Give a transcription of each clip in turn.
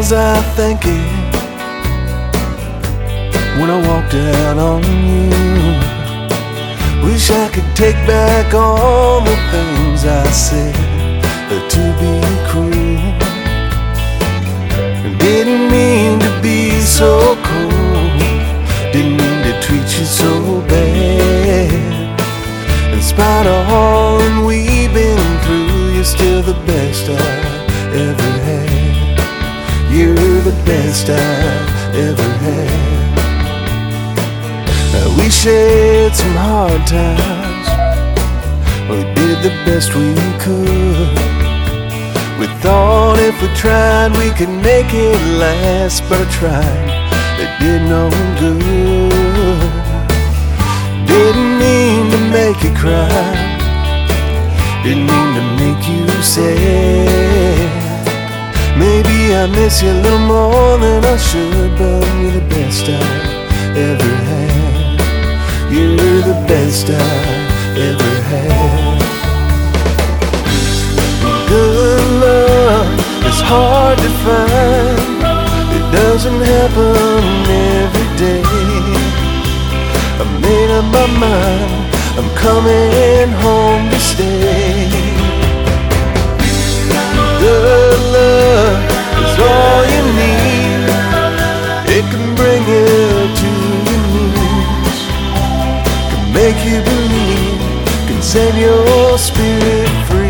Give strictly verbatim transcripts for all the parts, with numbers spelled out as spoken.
was I thinking when I walked out on you? Wish I could take back all the things I said to be cruel. Didn't mean to be so cold, didn't mean to treat you so bad. In spite of all that we've been through, you're still the best I've ever had. You're the best I've ever had. We shared some hard times, we did the best we could. We thought if we tried we could make it last, but I tried, it did no good. Didn't mean to make you cry, didn't mean to make you sad. Maybe I miss you a little more than I should, but you're the best I've ever had. You're the best I've ever had. Good love is hard to find, it doesn't happen every day. I made up my mind, I'm coming home to stay. Good love is all you need, it can bring you to your knees, can make you believe, can set your spirit free.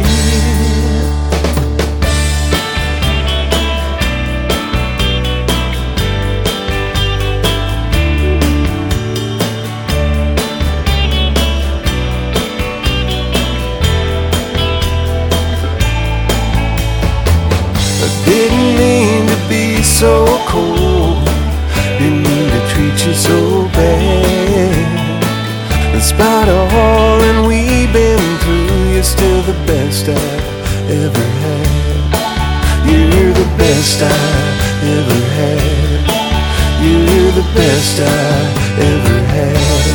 Didn't mean to be so cold, didn't mean to treat you so bad. In spite of all that we've been through, you're still the best I've ever had. You're the best I've ever had. You're the best I've ever had.